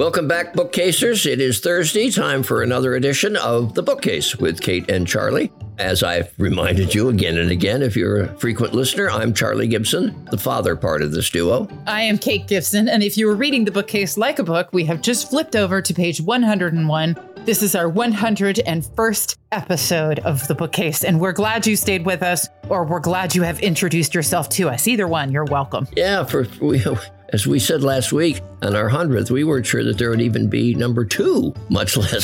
Welcome back, Bookcasers. It is Thursday, time for another edition of The Bookcase with Kate and Charlie. As I've reminded you again and again, if you're a frequent listener, I'm Charlie Gibson, the father part of this duo. I am Kate Gibson, and if you were reading The Bookcase like a book, we have just flipped over to page 101. This is our 101st episode of The Bookcase, and we're glad you stayed with us, or we're glad you have introduced yourself to us. Either one, you're welcome. Yeah, as we said last week, on our 100th, we weren't sure that there would even be number 2, much less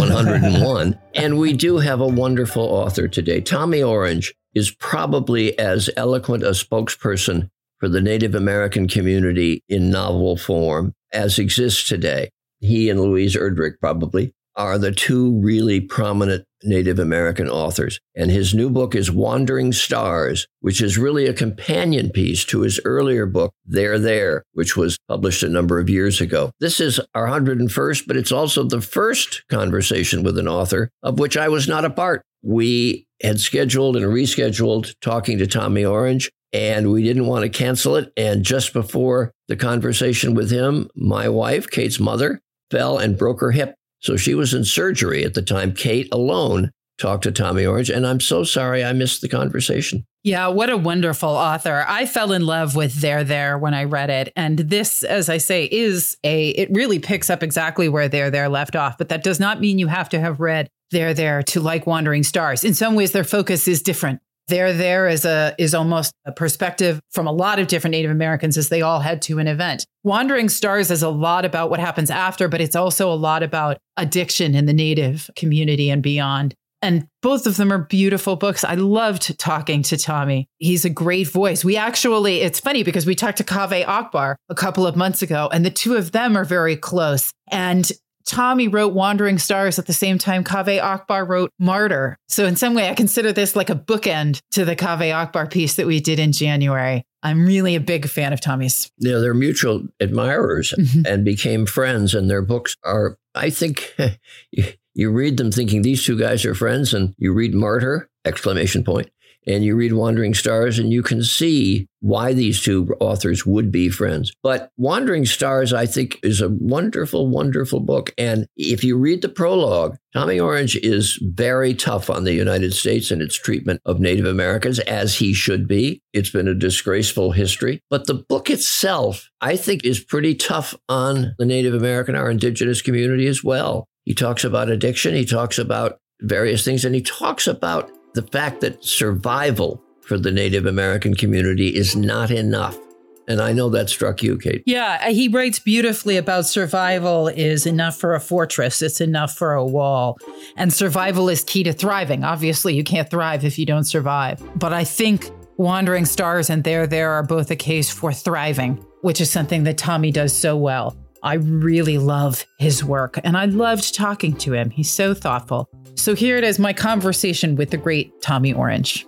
101. And we do have a wonderful author today. Tommy Orange is probably as eloquent a spokesperson for the Native American community in novel form as exists today. He and Louise Erdrich probably are the two really prominent Native American authors. And his new book is Wandering Stars, which is really a companion piece to his earlier book, There, There, which was published a number of years ago. This is our 101st, but it's also the first conversation with an author of which I was not a part. We had scheduled and rescheduled talking to Tommy Orange, and we didn't want to cancel it. And just before the conversation with him, my wife, Kate's mother, fell and broke her hip. So she was in surgery at the time. Kate alone talked to Tommy Orange, and I'm so sorry I missed the conversation. Yeah, what a wonderful author. I fell in love with There when I read it. And this, as I say, it really picks up exactly where There left off. But that does not mean you have to have read There to like Wandering Stars. In some ways, their focus is different. There is almost a perspective from a lot of different Native Americans as they all head to an event. Wandering Stars is a lot about what happens after, but it's also a lot about addiction in the Native community and beyond. And both of them are beautiful books. I loved talking to Tommy. He's a great voice. It's funny because we talked to Kaveh Akbar a couple of months ago, and the two of them are very close. And Tommy wrote Wandering Stars at the same time Kaveh Akbar wrote Martyr. So in some way, I consider this like a bookend to the Kaveh Akbar piece that we did in January. I'm really a big fan of Tommy's. Yeah, they're mutual admirers and became friends. And their books are, I think, you read them thinking these two guys are friends, and you read Martyr, ! And you read Wandering Stars, and you can see why these two authors would be friends. But Wandering Stars, I think, is a wonderful, wonderful book. And if you read the prologue, Tommy Orange is very tough on the United States and its treatment of Native Americans, as he should be. It's been a disgraceful history. But the book itself, I think, is pretty tough on the Native American, our indigenous community as well. He talks about addiction. He talks about various things. And he talks about the fact that survival for the Native American community is not enough. And I know that struck you, Kate. Yeah, he writes beautifully about survival is enough for a fortress. It's enough for a wall. And survival is key to thriving. Obviously, you can't thrive if you don't survive. But I think Wandering Stars and There are both a case for thriving, which is something that Tommy does so well. I really love his work, and I loved talking to him. He's so thoughtful. So here it is, my conversation with the great Tommy Orange.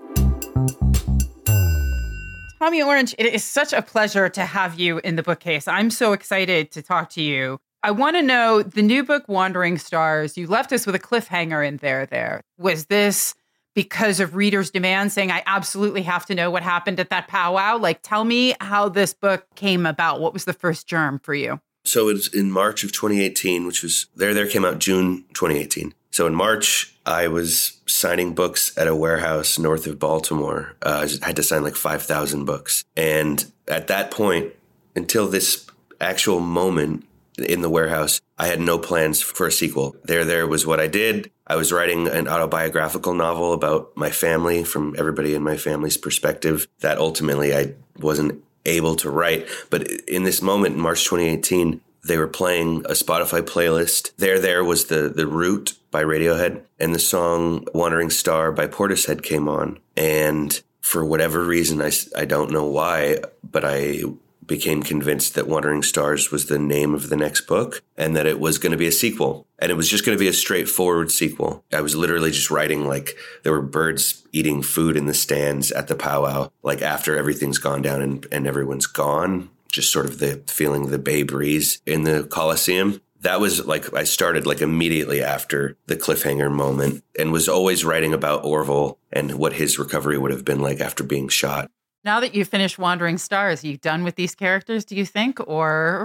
Tommy Orange, it is such a pleasure to have you in the bookcase. I'm so excited to talk to you. I want to know, the new book, Wandering Stars, you left us with a cliffhanger in There. Was this because of readers' demand saying, I absolutely have to know what happened at that powwow? Like, tell me how this book came about. What was the first germ for you? So it's in March of 2018, which was There came out June 2018. So in March, I was signing books at a warehouse north of Baltimore. I had to sign like 5,000 books. And at that point, until this actual moment in the warehouse, I had no plans for a sequel. There was what I did. I was writing an autobiographical novel about my family from everybody in my family's perspective that ultimately I wasn't able to write. But in this moment, in March 2018, they were playing a Spotify playlist. There was the Root by Radiohead, and the song Wandering Star by Portishead came on. And for whatever reason, I don't know why, but I became convinced that Wandering Stars was the name of the next book and that it was going to be a sequel. And it was just going to be a straightforward sequel. I was literally just writing like there were birds eating food in the stands at the powwow, like after everything's gone down and everyone's gone, just sort of the feeling the bay breeze in the Coliseum. That was like, I started like immediately after the cliffhanger moment and was always writing about Orville and what his recovery would have been like after being shot. Now that you've finished Wandering Stars, are you done with these characters, do you think? Or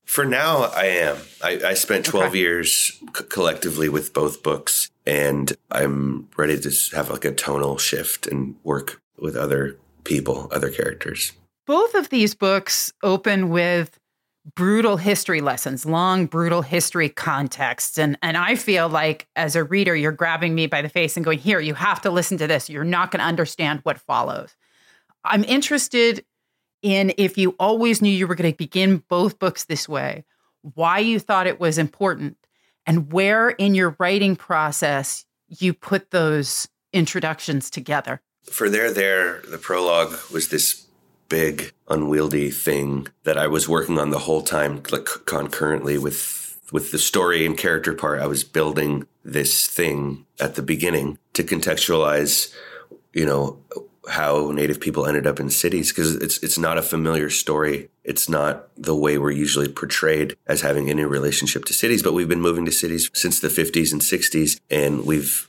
For now, I am. I spent 12 years collectively with both books, and I'm ready to have like a tonal shift and work with other people, other characters. Both of these books open with brutal history lessons, long, brutal history contexts. And I feel like as a reader, you're grabbing me by the face and going, here, you have to listen to this. You're not going to understand what follows. I'm interested in, if you always knew you were going to begin both books this way, why you thought it was important, and where in your writing process you put those introductions together. For the prologue was this big, unwieldy thing that I was working on the whole time, like concurrently with the story and character part. I was building this thing at the beginning to contextualize, how Native people ended up in cities, because it's not a familiar story. It's not the way we're usually portrayed as having any relationship to cities, but we've been moving to cities since the 50s and 60s, and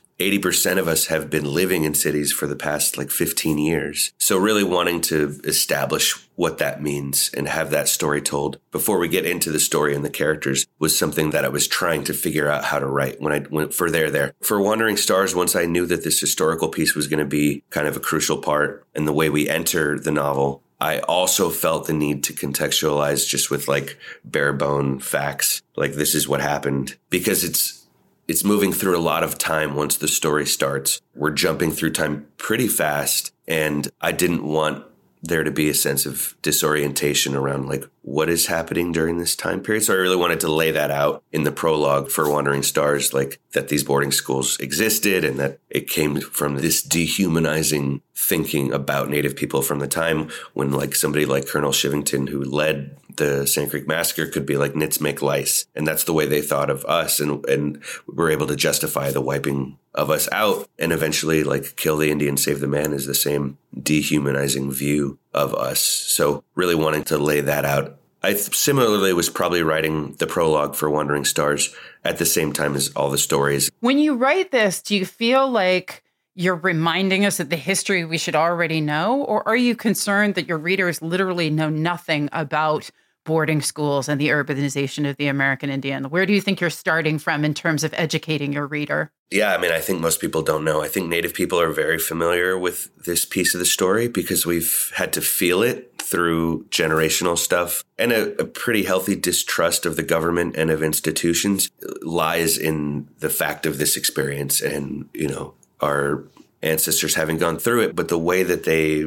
80% of us have been living in cities for the past 15 years. So really wanting to establish what that means and have that story told before we get into the story and the characters was something that I was trying to figure out how to write when I went for there. For Wandering Stars, once I knew that this historical piece was going to be kind of a crucial part in the way we enter the novel, I also felt the need to contextualize just with bare bone facts. This is what happened, because it's moving through a lot of time once the story starts. We're jumping through time pretty fast, and I didn't want there to be a sense of disorientation around what is happening during this time period. So I really wanted to lay that out in the prologue for Wandering Stars, that these boarding schools existed and that it came from this dehumanizing thinking about Native people from the time when somebody like Colonel Shivington, who led the Sand Creek Massacre, could be nits make lice. And that's the way they thought of us. And we were able to justify the wiping of us out and eventually kill the Indian, save the man is the same dehumanizing view of us. So really wanting to lay that out. I similarly was probably writing the prologue for Wandering Stars at the same time as all the stories. When you write this, do you feel like you're reminding us of the history we should already know? Or are you concerned that your readers literally know nothing about boarding schools and the urbanization of the American Indian? Where do you think you're starting from in terms of educating your reader? Yeah, I think most people don't know. I think Native people are very familiar with this piece of the story because we've had to feel it through generational stuff, and a pretty healthy distrust of the government and of institutions lies in the fact of this experience and, our ancestors having gone through it. But the way that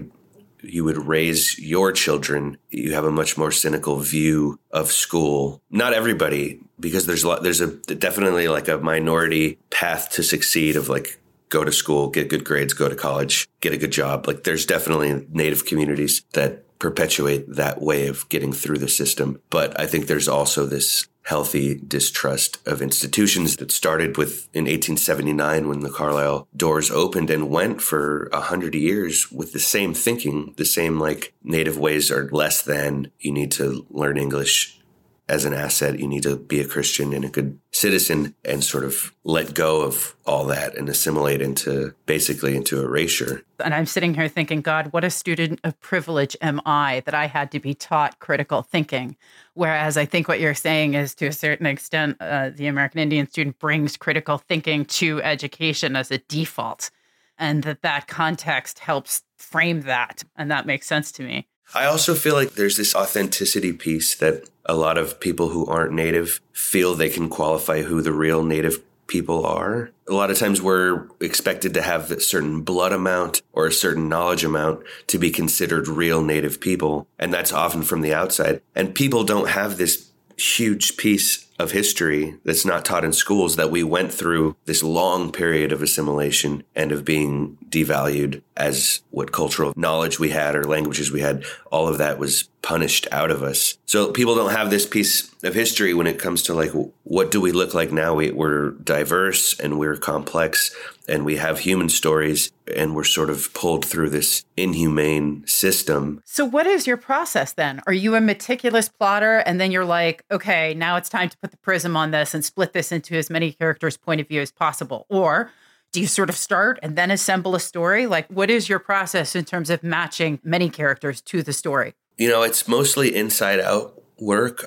you would raise your children, you have a much more cynical view of school. Not everybody, because there's definitely a minority path to succeed of go to school, get good grades, go to college, get a good job. There's definitely Native communities that perpetuate that way of getting through the system. But I think there's also this healthy distrust of institutions that started in 1879 when the Carlisle doors opened and went for 100 years with the same thinking, the same Native ways are less than, you need to learn English as an asset, you need to be a Christian and a good citizen, and sort of let go of all that and assimilate into erasure. And I'm sitting here thinking, God, what a student of privilege am I that I had to be taught critical thinking. Whereas I think what you're saying is, to a certain extent, the American Indian student brings critical thinking to education as a default, and that context helps frame that. And that makes sense to me. I also feel like there's this authenticity piece that a lot of people who aren't Native feel they can qualify who the real Native people are. A lot of times we're expected to have a certain blood amount or a certain knowledge amount to be considered real Native people. And that's often from the outside. And people don't have this huge piece of history that's not taught in schools, that we went through this long period of assimilation and of being devalued as what cultural knowledge we had or languages we had. All of that was punished out of us. So people don't have this piece of history when it comes to what do we look like now? We're diverse and we're complex and we have human stories and we're sort of pulled through this inhumane system. So what is your process then? Are you a meticulous plotter and then you're like, okay, now it's time to put the prism on this and split this into as many characters' point of view as possible? Or do you sort of start and then assemble a story? What is your process in terms of matching many characters to the story? It's mostly inside out work.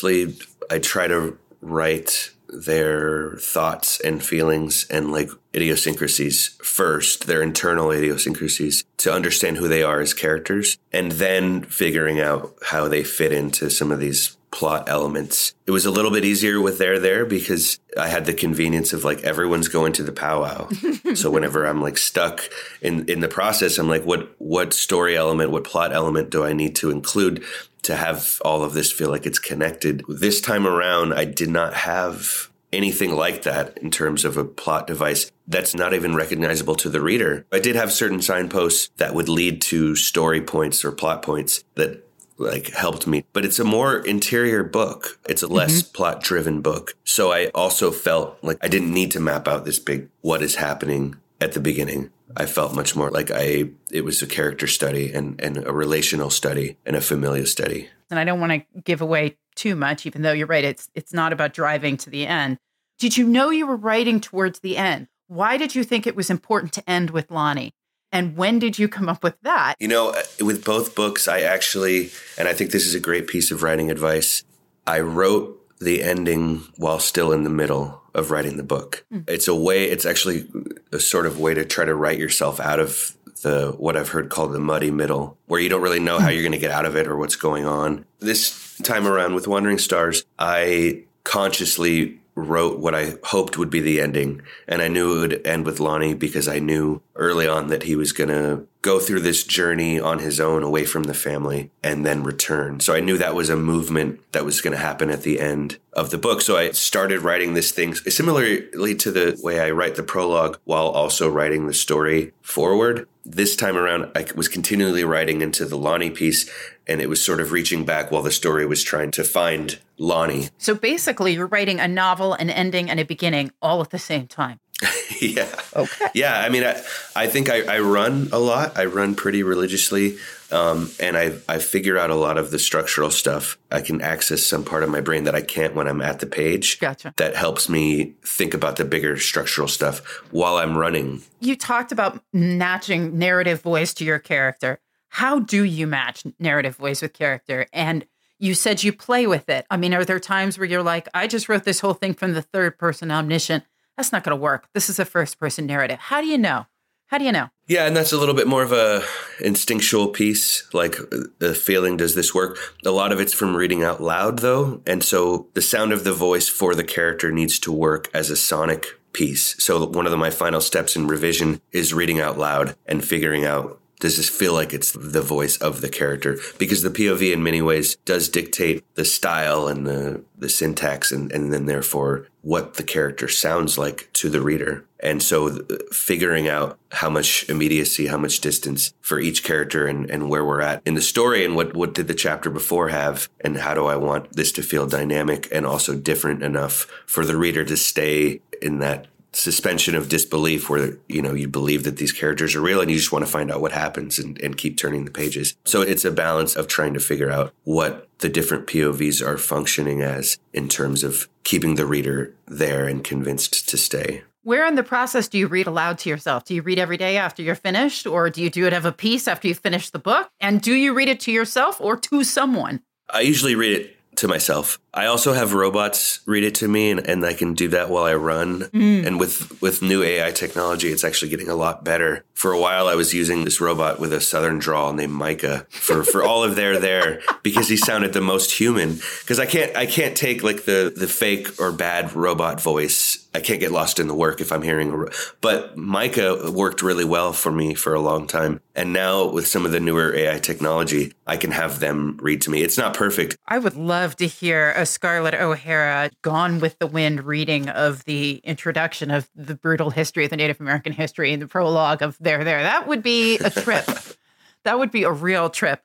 I try to write their thoughts and feelings and like idiosyncrasies first, their internal idiosyncrasies, to understand who they are as characters, and then figuring out how they fit into some of these plot elements. It was a little bit easier with There There because I had the convenience of like everyone's going to the powwow. So whenever I'm like stuck in the process, I'm like, what story element, what plot element do I need to include to have all of this feel like it's connected? This time around, I did not have anything like that in terms of a plot device that's not even recognizable to the reader. I did have certain signposts that would lead to story points or plot points that like helped me, but it's a more interior book. It's a less plot driven book. So I also felt like I didn't need to map out this big what is happening at the beginning. I felt much more like it was a character study and a relational study and a familial study. And I don't want to give away too much, even though you're right. It's not about driving to the end. Did you know you were writing towards the end? Why did you think it was important to end with Lonnie? And when did you come up with that? You know, with both books, I actually, and I think this is a great piece of writing advice, I wrote the ending while still in the middle of writing the book. It's actually a sort of way to try to write yourself out of what I've heard called the muddy middle, where you don't really know how you're going to get out of it or what's going on. This time around with Wandering Stars, I consciously wrote what I hoped would be the ending. And I knew it would end with Lonnie because I knew early on that he was going to go through this journey on his own away from the family and then return. So I knew that was a movement that was going to happen at the end of the book. So I started writing this thing similarly to the way I write the prologue while also writing the story forward. This time around, I was continually writing into the Lonnie piece, and it was sort of reaching back while the story was trying to find Lonnie. So basically, you're writing a novel, an ending, and a beginning all at the same time. Yeah. Okay. Yeah. I mean, I think I run a lot. I run pretty religiously. And I figure out a lot of the structural stuff. I can access some part of my brain that I can't when I'm at the page. Gotcha. That helps me think about the bigger structural stuff while I'm running. You talked about matching narrative voice to your character. How do you match narrative voice with character? And you said you play with it. I mean, are there times where you're like, I just wrote this whole thing from the third person omniscient. That's not going to work. This is a first person narrative. How do you know? Yeah, and that's a little bit more of a instinctual piece, like the feeling, does this work? A lot of it's from reading out loud, though. And so the sound of the voice for the character needs to work as a sonic piece. So one of my final steps in revision is reading out loud and figuring out, does this feel like it's the voice of the character? Because the POV in many ways does dictate the style and the syntax and then therefore what the character sounds like to the reader. And so figuring out how much immediacy, how much distance for each character and where we're at in the story and what did the chapter before have and how do I want this to feel dynamic and also different enough for the reader to stay in that suspension of disbelief where, you believe that these characters are real and you just want to find out what happens and keep turning the pages. So it's a balance of trying to figure out what the different POVs are functioning as in terms of keeping the reader there and convinced to stay. Where in the process do you read aloud to yourself? Do you read every day after you're finished, or do you do it of a piece after you finish the book? And do you read it to yourself or to someone? I usually read it to myself. I also have robots read it to me, and I can do that while I run. And with new AI technology, it's actually getting a lot better. For a while, I was using this robot with a southern drawl named Micah for all of there because he sounded the most human. Because I can't take like the fake or bad robot voice. I can't get lost in the work if I'm hearing. But Micah worked really well for me for a long time. And now with some of the newer AI technology, I can have them read to me. It's not perfect. I would love to hear a Scarlett O'Hara Gone with the Wind reading of the introduction of the brutal history of the Native American history and the prologue of There. That would be a trip. That would be a real trip.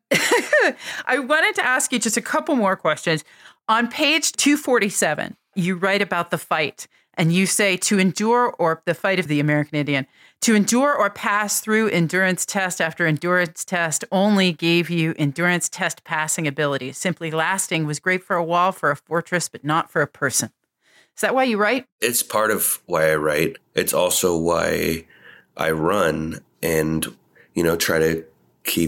I wanted to ask you just a couple more questions. On page 247, you write about the fight. And you say to endure, or the fight of the American Indian, to endure or pass through endurance test after endurance test only gave you endurance test passing ability. Simply lasting was great for a wall, for a fortress, but not for a person. Is that why you write? It's part of why I write. It's also why I run and, try to keep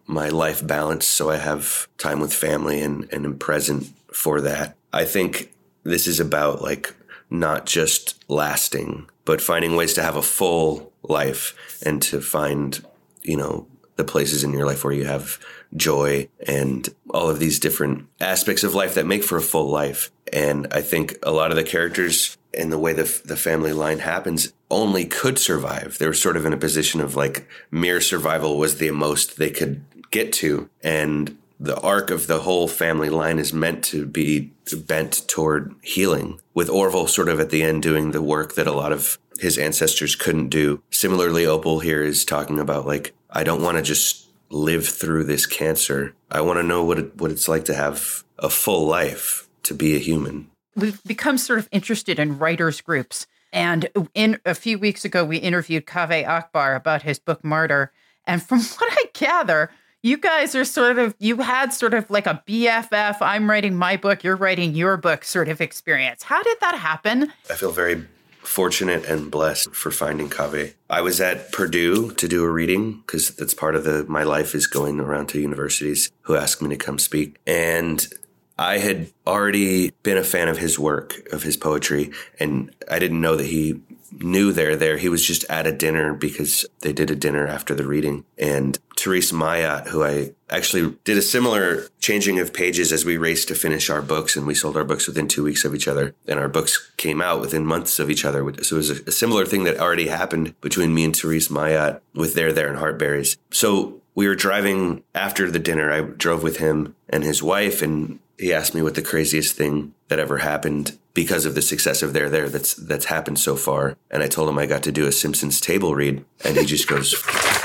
my life balance so I have time with family and am present for that. I think this is about like not just lasting, but finding ways to have a full life and to find, you know, the places in your life where you have joy and all of these different aspects of life that make for a full life. And I think a lot of the characters and the way the family line happens only could survive. They were sort of in a position of like mere survival was the most they could get to. And the arc of the whole family line is meant to be bent toward healing, with Orville sort of at the end doing the work that a lot of his ancestors couldn't do. Similarly, Opal here is talking about like, I don't want to just live through this cancer. I want to know what it's like to have a full life, to be a human. We've become sort of interested in writers' groups. And a few weeks ago, we interviewed Kaveh Akbar about his book, Martyr. And from what I gather, you guys are you had sort of like a BFF, I'm writing my book, you're writing your book sort of experience. How did that happen? I feel very fortunate and blessed for finding Kaveh. I was at Purdue to do a reading because that's part of my life is going around to universities who ask me to come speak. And I had already been a fan of his work, of his poetry, and I didn't know that he knew they're there. He was just at a dinner because they did a dinner after the reading. And Therese Mayat, who I actually did a similar changing of pages as we raced to finish our books, and we sold our books within 2 weeks of each other. And our books came out within months of each other. So it was a similar thing that already happened between me and Therese Mayat with There and Heartberries. So we were driving after the dinner. I drove with him and his wife, and he asked me what the craziest thing that ever happened because of the success of There that's happened so far. And I told him I got to do a Simpsons table read, and he just goes,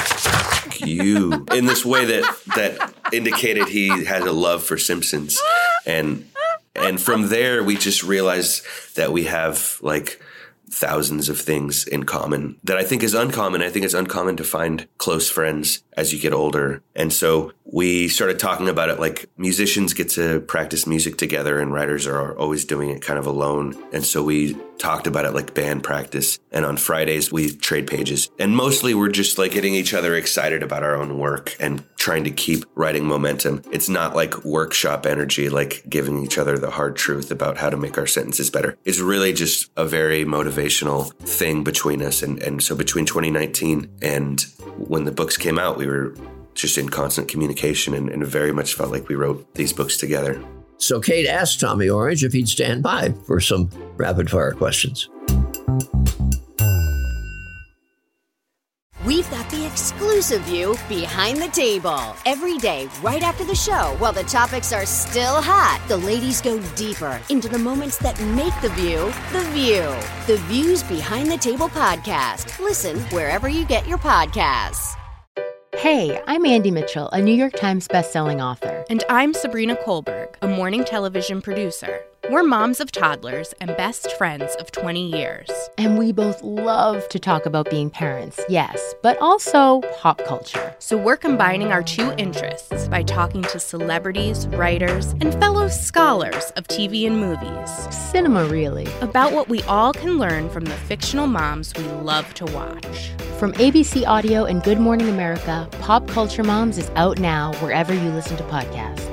"Fuck you," in this way that indicated he had a love for Simpsons. And from there, we just realized that we have like thousands of things in common that I think is uncommon. I think it's uncommon to find close friends as you get older. And so we started talking about it like musicians get to practice music together and writers are always doing it kind of alone. And so we talked about it like band practice. And on Fridays, we trade pages. And mostly we're just like getting each other excited about our own work and trying to keep writing momentum. It's not like workshop energy, like giving each other the hard truth about how to make our sentences better. It's really just a very motivational thing between us. And so between 2019 and when the books came out, we were just in constant communication and very much felt like we wrote these books together. So Kate asked Tommy Orange if he'd stand by for some rapid-fire questions. We've got the exclusive view behind the table. Every day, right after the show, while the topics are still hot, the ladies go deeper into the moments that make the View the View. The Views Behind the Table podcast. Listen wherever you get your podcasts. Hey, I'm Andy Mitchell, a New York Times bestselling author. And I'm Sabrina Kohlberg, a morning television producer. We're moms of toddlers and best friends of 20 years. And we both love to talk about being parents, yes, but also pop culture. So we're combining our two interests by talking to celebrities, writers, and fellow scholars of TV and movies. Cinema, really. About what we all can learn from the fictional moms we love to watch. From ABC Audio and Good Morning America, Pop Culture Moms is out now wherever you listen to podcasts.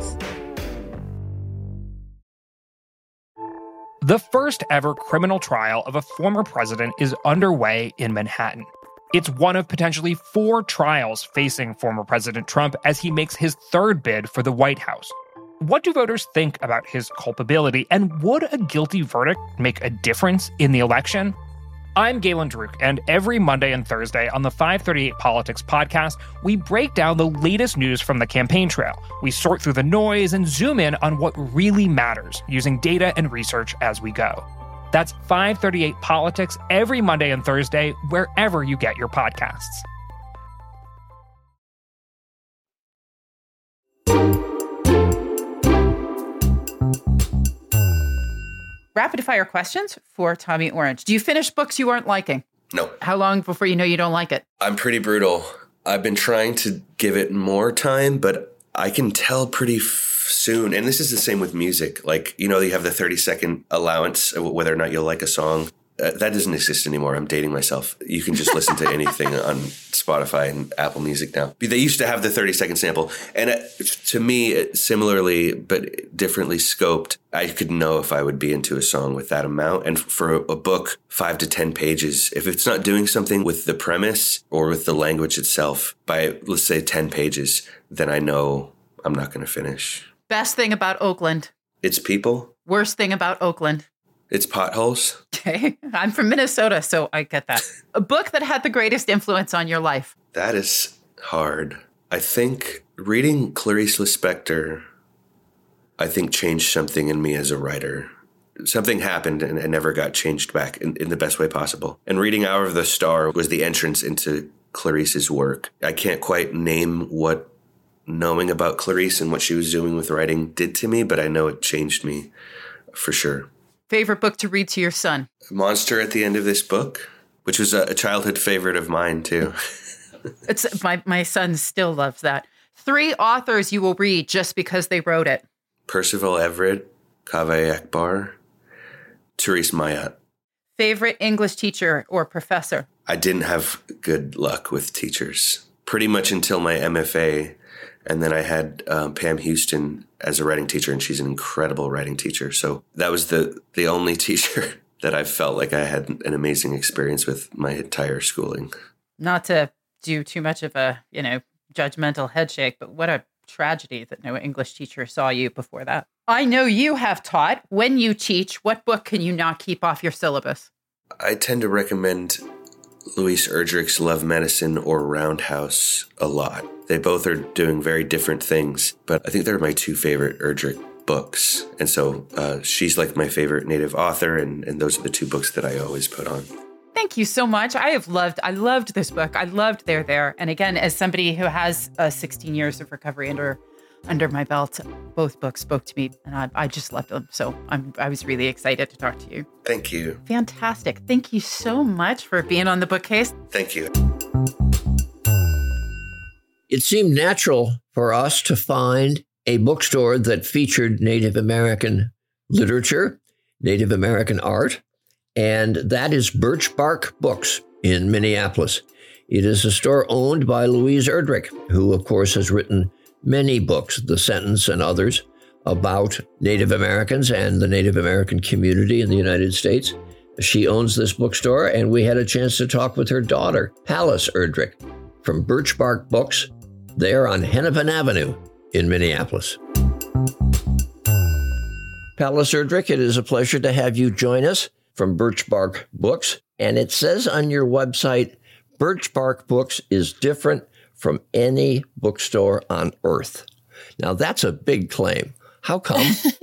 The first ever criminal trial of a former president is underway in Manhattan. It's one of potentially 4 trials facing former President Trump as he makes his third bid for the White House. What do voters think about his culpability, and would a guilty verdict make a difference in the election? I'm Galen Druk, and every Monday and Thursday on the 538 Politics podcast, we break down the latest news from the campaign trail. We sort through the noise and zoom in on what really matters, using data and research as we go. That's 538 Politics every Monday and Thursday, wherever you get your podcasts. Rapid fire questions for Tommy Orange. Do you finish books you aren't liking? No. How long before you know you don't like it? I'm pretty brutal. I've been trying to give it more time, but I can tell pretty soon. And this is the same with music. Like, you know, you have the 30-second allowance of whether or not you'll like a song. That doesn't exist anymore. I'm dating myself. You can just listen to anything on Spotify and Apple Music now. They used to have the 30-second sample. And to me, similarly, but differently scoped, I could know if I would be into a song with that amount. And for a book, 5 to 10 pages, if it's not doing something with the premise or with the language itself by, let's say, 10 pages, then I know I'm not going to finish. Best thing about Oakland. It's people. Worst thing about Oakland. It's potholes. Okay. I'm from Minnesota, so I get that. A book that had the greatest influence on your life. That is hard. I think reading Clarice Lispector, I think changed something in me as a writer. Something happened and it never got changed back in the best way possible. And reading Hour of the Star was the entrance into Clarice's work. I can't quite name what knowing about Clarice and what she was doing with writing did to me, but I know it changed me for sure. Favorite book to read to your son? Monster at the End of This Book, which was a childhood favorite of mine too. It's my son still loves that. 3 authors you will read just because they wrote it. Percival Everett, Kaveh Akbar, Therese Mayat. Favorite English teacher or professor? I didn't have good luck with teachers pretty much until my MFA. And then I had Pam Houston as a writing teacher, and she's an incredible writing teacher. So that was the only teacher that I felt like I had an amazing experience with my entire schooling. Not to do too much of a, judgmental head shake, but what a tragedy that no English teacher saw you before that. I know you have taught. When you teach, what book can you not keep off your syllabus? I tend to recommend Louise Erdrich's Love Medicine or Roundhouse a lot. They both are doing very different things, but I think they're my 2 favorite Erdrich books. And so she's like my favorite Native author, and those are the 2 books that I always put on. Thank you so much. I loved this book. I loved They're There. And again, as somebody who has 16 years of recovery under my belt, both books spoke to me, and I just loved them. So I was really excited to talk to you. Thank you. Fantastic. Thank you so much for being on the Bookcase. Thank you. It seemed natural for us to find a bookstore that featured Native American literature, Native American art, and that is Birch Bark Books in Minneapolis. It is a store owned by Louise Erdrich, who, of course, has written many books, The Sentence and others, about Native Americans and the Native American community in the United States. She owns this bookstore, and we had a chance to talk with her daughter, Pallas Erdrich, from Birch Bark Books, there on Hennepin Avenue in Minneapolis. Pallas Erdrich, it is a pleasure to have you join us from Birch Bark Books. And it says on your website, Birch Bark Books is different from any bookstore on earth. Now, that's a big claim. How come?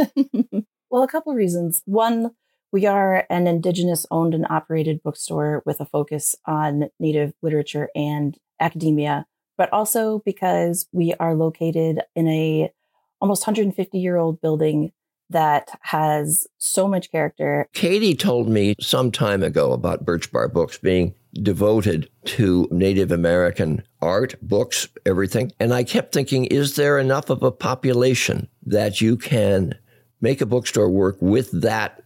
Well, a couple of reasons. One, we are an Indigenous owned and operated bookstore with a focus on Native literature and academia, but also because we are located in a almost 150-year-old building that has so much character. Katie told me some time ago about Birch Bark Books being devoted to Native American art, books, everything. And I kept thinking, is there enough of a population that you can make a bookstore work with that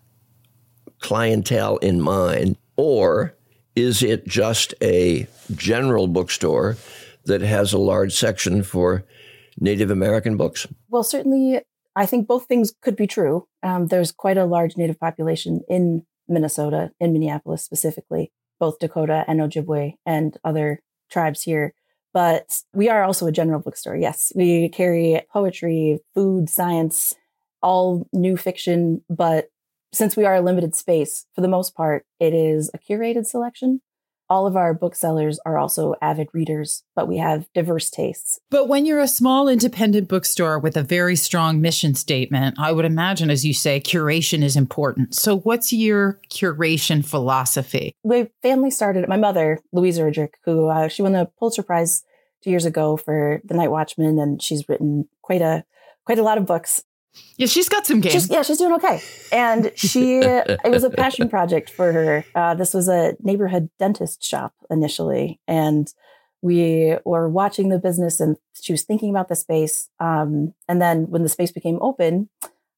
clientele in mind? Or is it just a general bookstore that has a large section for Native American books? Well, certainly, I think both things could be true. There's quite a large Native population in Minnesota, in Minneapolis specifically, both Dakota and Ojibwe and other tribes here. But we are also a general bookstore. Yes, we carry poetry, food, science, all new fiction. But since we are a limited space, for the most part, it is a curated selection. All of our booksellers are also avid readers, but we have diverse tastes. But when you're a small independent bookstore with a very strong mission statement, I would imagine, as you say, curation is important. So what's your curation philosophy? My family started, my mother, Louise Erdrich, who she won the Pulitzer Prize 2 years ago for The Night Watchman, and she's written quite a lot of books. Yeah, she's got some game. She's doing okay. And it was a passion project for her. This was a neighborhood dentist shop initially. And we were watching the business and she was thinking about the space. And then when the space became open,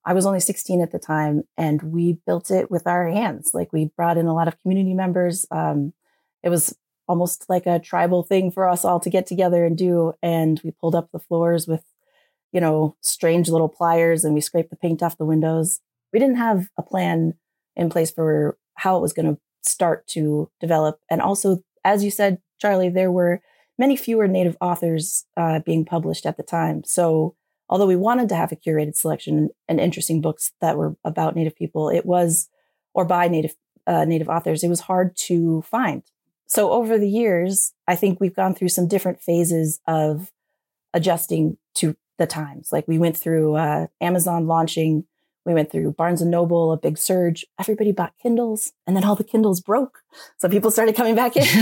I was only 16 at the time, and we built it with our hands. Like, we brought in a lot of community members. It was almost like a tribal thing for us all to get together and do. And we pulled up the floors with, strange little pliers, and we scraped the paint off the windows. We didn't have a plan in place for how it was going to start to develop. And also, as you said, Charlie, there were many fewer Native authors being published at the time. So although we wanted to have a curated selection and interesting books that were about Native people, or by Native authors, it was hard to find. So over the years, I think we've gone through some different phases of adjusting to the times. Like, we went through Amazon launching, we went through Barnes & Noble, a big surge. Everybody bought Kindles, and then all the Kindles broke. So people started coming back in.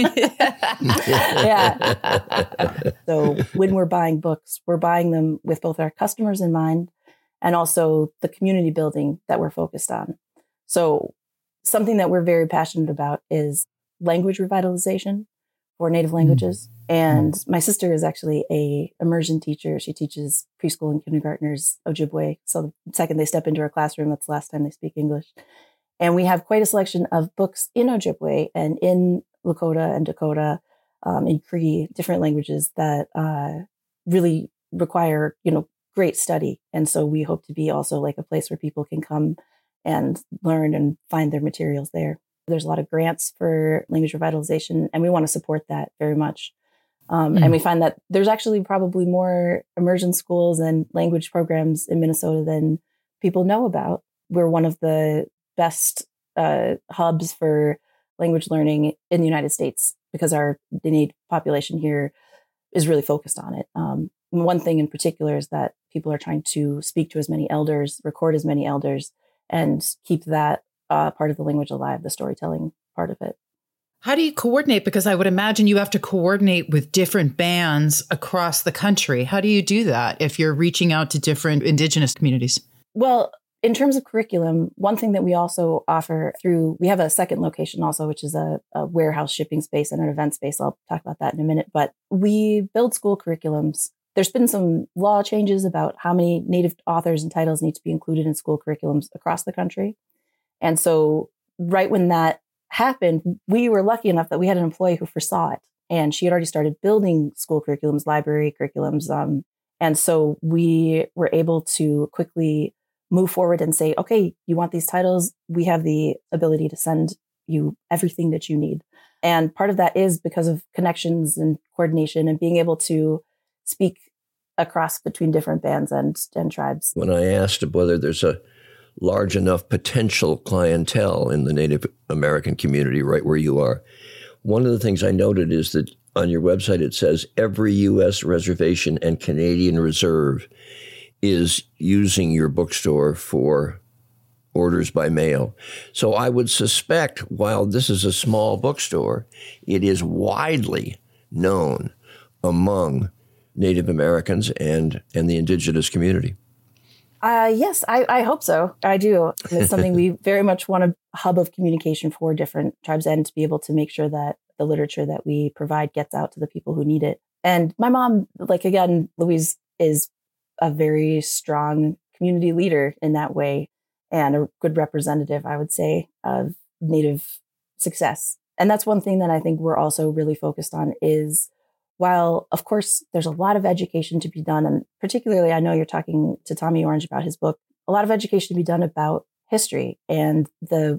Yeah. So when we're buying books, we're buying them with both our customers in mind and also the community building that we're focused on. So something that we're very passionate about is language revitalization for Native languages. And my sister is actually a immersion teacher. She teaches preschool and kindergartners Ojibwe. So the second they step into our classroom, that's the last time they speak English. And we have quite a selection of books in Ojibwe and in Lakota and Dakota, in Cree, different languages that really require, great study. And so we hope to be also like a place where people can come and learn and find their materials there. There's a lot of grants for language revitalization, and we want to support that very much. And we find that there's actually probably more immersion schools and language programs in Minnesota than people know about. We're one of the best hubs for language learning in the United States because the Native population here is really focused on it. One thing in particular is that people are trying to speak to as many elders, record as many elders, and keep that part of the language alive, the storytelling part of it. How do you coordinate? Because I would imagine you have to coordinate with different bands across the country. How do you do that if you're reaching out to different Indigenous communities? Well, in terms of curriculum, one thing that we also offer we have a second location also, which is a warehouse shipping space and an event space. I'll talk about that in a minute. But we build school curriculums. There's been some law changes about how many Native authors and titles need to be included in school curriculums across the country. And so right when that happened, we were lucky enough that we had an employee who foresaw it, and she had already started building school curriculums, library curriculums. And so we were able to quickly move forward and say, okay, you want these titles? We have the ability to send you everything that you need. And part of that is because of connections and coordination and being able to speak across between different bands and tribes. When I asked whether there's a large enough potential clientele in the Native American community right where you are, one of the things I noted is that on your website it says every U.S. reservation and Canadian reserve is using your bookstore for orders by mail. So I would suspect, while this is a small bookstore, it is widely known among Native Americans and the Indigenous community. Yes, I hope so. I do. It's something we very much want a hub of communication for different tribes and to be able to make sure that the literature that we provide gets out to the people who need it. And my mom, Louise is a very strong community leader in that way and a good representative, I would say, of Native success. And that's one thing that I think we're also really focused on is, while, of course, there's a lot of education to be done, and particularly I know you're talking to Tommy Orange about his book, a lot of education to be done about history and the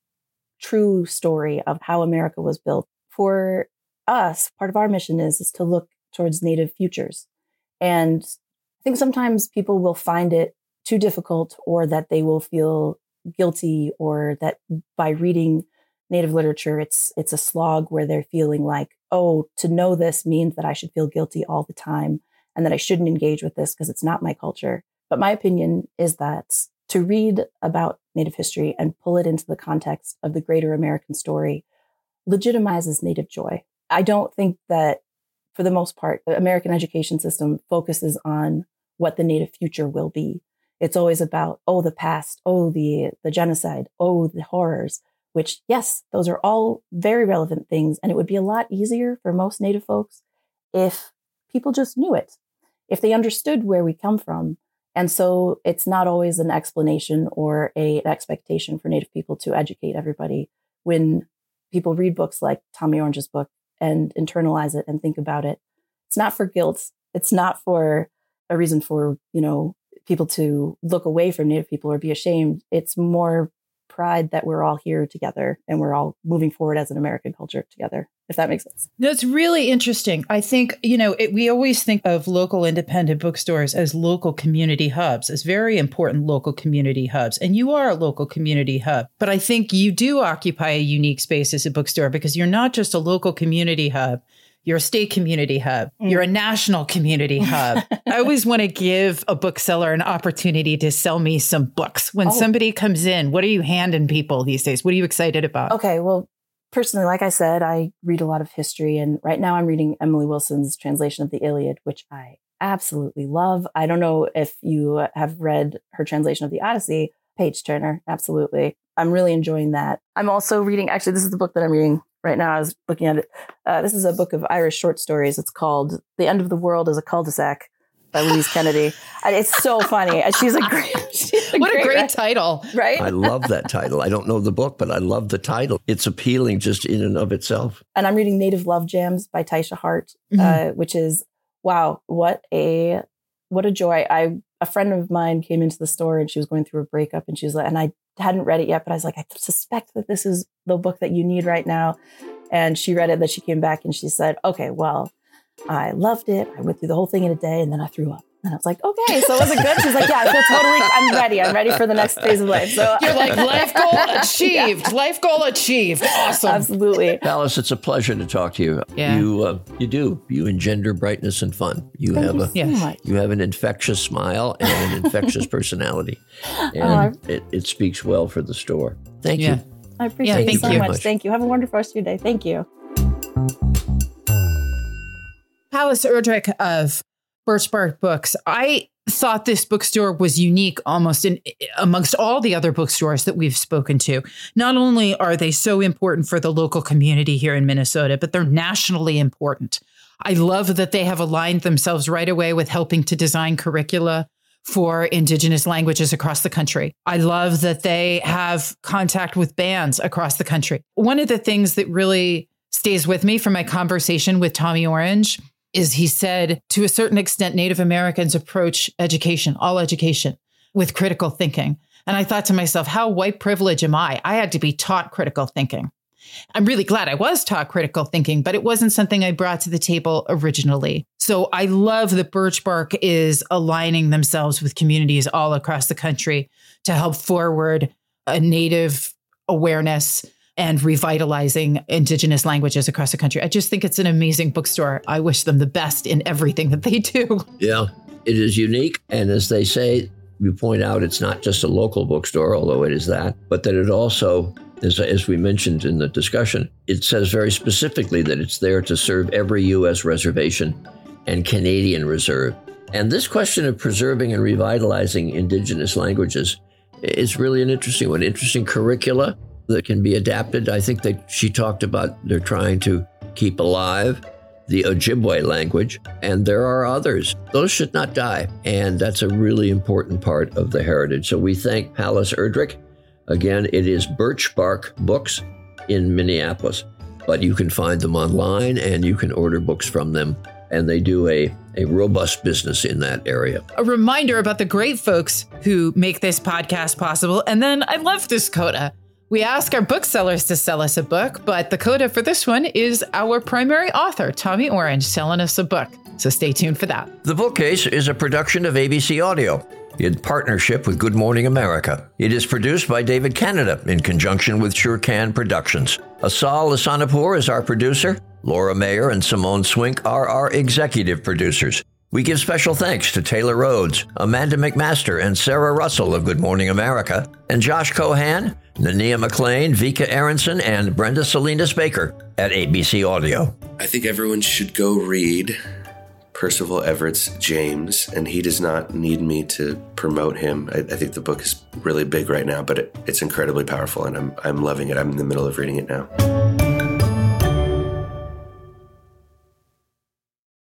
true story of how America was built. For us, part of our mission is to look towards Native futures. And I think sometimes people will find it too difficult, or that they will feel guilty, or that by reading Native literature, it's a slog where they're feeling like, oh, to know this means that I should feel guilty all the time and that I shouldn't engage with this because it's not my culture. But my opinion is that to read about Native history and pull it into the context of the greater American story legitimizes Native joy. I don't think that, for the most part, the American education system focuses on what the Native future will be. It's always about, oh, the past, oh, the genocide, oh, the horrors, which, yes, those are all very relevant things. And it would be a lot easier for most Native folks if people just knew it, if they understood where we come from And so it's not always an explanation or an expectation for Native people to educate everybody. When people read books like Tommy Orange's book and internalize it and think about it, it's not for guilt. It's not for a reason for, people to look away from Native people or be ashamed. It's more pride that we're all here together and we're all moving forward as an American culture together, if that makes sense. That's really interesting. I think, we always think of local independent bookstores as local community hubs, as very important local community hubs. And you are a local community hub. But I think you do occupy a unique space as a bookstore because you're not just a local community hub. You're a state community hub. You're a national community hub. I always want to give a bookseller an opportunity to sell me some books. When somebody comes in, what are you handing people these days? What are you excited about? Okay, well, personally, like I said, I read a lot of history. And right now I'm reading Emily Wilson's translation of the Iliad, which I absolutely love. I don't know if you have read her translation of the Odyssey. Page turner, absolutely. I'm really enjoying that. I'm also reading, actually, this is the book that I'm reading right now. I was looking at it. This is a book of Irish short stories. It's called The End of the World is a Cul-de-sac by Louise Kennedy. And it's so funny. And she's a great title, right? I love that title. I don't know the book, but I love the title. It's appealing just in and of itself. And I'm reading Native Love Jams by Taisha Hart, which is, wow, what a joy. A friend of mine came into the store and she was going through a breakup and she was like, and I hadn't read it yet, but I was like, I suspect that this is the book that you need right now. And she read it, then she came back and she said, okay, well, I loved it. I went through the whole thing in a day and then I threw up. And I was like, okay, so was it good? She's like, yeah, I feel totally, I'm ready for the next phase of life. So you're like, life goal achieved, yeah. Life goal achieved. Awesome. Absolutely. Alice, it's a pleasure to talk to you. Yeah. You engender brightness and fun. You have an infectious smile and an infectious personality. And it speaks well for the store. Thank you. I appreciate it so much. Thank you. Have a wonderful rest of your day. Thank you. Pallas Erdrich of Birch Bark Books. I thought this bookstore was unique almost amongst all the other bookstores that we've spoken to. Not only are they so important for the local community here in Minnesota, but they're nationally important. I love that they have aligned themselves right away with helping to design curricula for Indigenous languages across the country. I love that they have contact with bands across the country. One of the things that really stays with me from my conversation with Tommy Orange is he said, to a certain extent, Native Americans approach education, all education, with critical thinking. And I thought to myself, how white privilege am I? I had to be taught critical thinking. I'm really glad I was taught critical thinking, but it wasn't something I brought to the table originally. So I love that Birch Bark is aligning themselves with communities all across the country to help forward a Native awareness and revitalizing Indigenous languages across the country. I just think it's an amazing bookstore. I wish them the best in everything that they do. Yeah, it is unique. And as they say, you point out, it's not just a local bookstore, although it is that, but that it also, as we mentioned in the discussion, it says very specifically that it's there to serve every U.S. reservation and Canadian reserve. And this question of preserving and revitalizing Indigenous languages is really an interesting one, interesting curricula that can be adapted. I think that she talked about they're trying to keep alive the Ojibwe language, and there are others. Those should not die, and that's a really important part of the heritage. So we thank Pallas Erdrich. Again, it is Birch Bark Books in Minneapolis, but you can find them online and you can order books from them, and they do a robust business in that area. A reminder about the great folks who make this podcast possible, and then I love this coda. We ask our booksellers to sell us a book, but the coda for this one is our primary author, Tommy Orange, selling us a book. So stay tuned for that. The Bookcase is a production of ABC Audio in partnership with Good Morning America. It is produced by David Canada in conjunction with SureCan Productions. Asal Lisanapur is our producer. Laura Mayer and Simone Swink are our executive producers. We give special thanks to Taylor Rhodes, Amanda McMaster, and Sarah Russell of Good Morning America, and Josh Cohan, Nania McLean, Vika Aronson, and Brenda Salinas Baker at ABC Audio. I think everyone should go read Percival Everett's James, and he does not need me to promote him. I think the book is really big right now, but it's incredibly powerful, and I'm loving it. I'm in the middle of reading it now.